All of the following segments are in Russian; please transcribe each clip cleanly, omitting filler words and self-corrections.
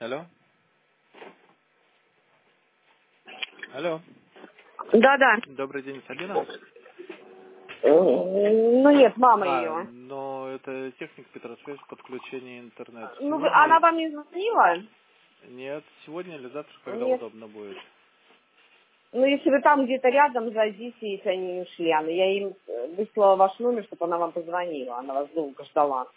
Алло? Алло? Да-да. Добрый день, Сабина? Ну нет, мама ее. Но это техник Петросвязь, подключение интернета. Ну, она Сегодня... вам не звонила? Нет, сегодня или завтра, когда Нет. удобно будет. Ну, если вы там где-то рядом, зайдите, если они не ушли. Я им выслала ваш номер, чтобы она вам позвонила. Она вас долго ждала.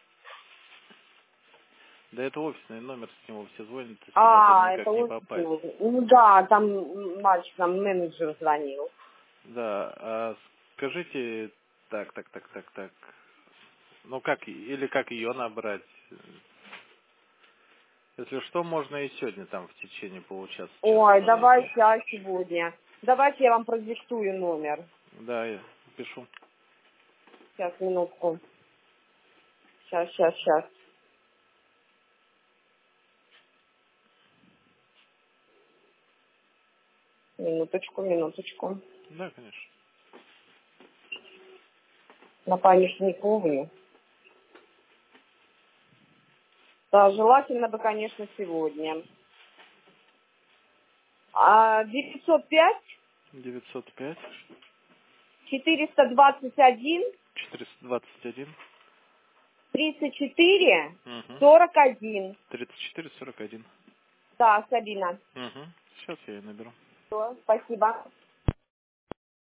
Да это офисный номер, с него все звонят, сюда Это никак не попасть. очень... Ну да, там мальчик, нам менеджер звонил. Да, скажите, так. Ну как, или как ее набрать? Если что, можно и сегодня там в течение получаса, часа Ой, подойти. давайте, сегодня. Давайте я вам продиктую номер. Да, я пишу. Сейчас, минутку. Сейчас. Минуточку. Да, конечно. На память не помню. Да, желательно бы, конечно, сегодня. 905 905 421 421 34 угу. 41. 34 41. Да, Сабина. Угу. Сейчас я ее наберу. Все, спасибо.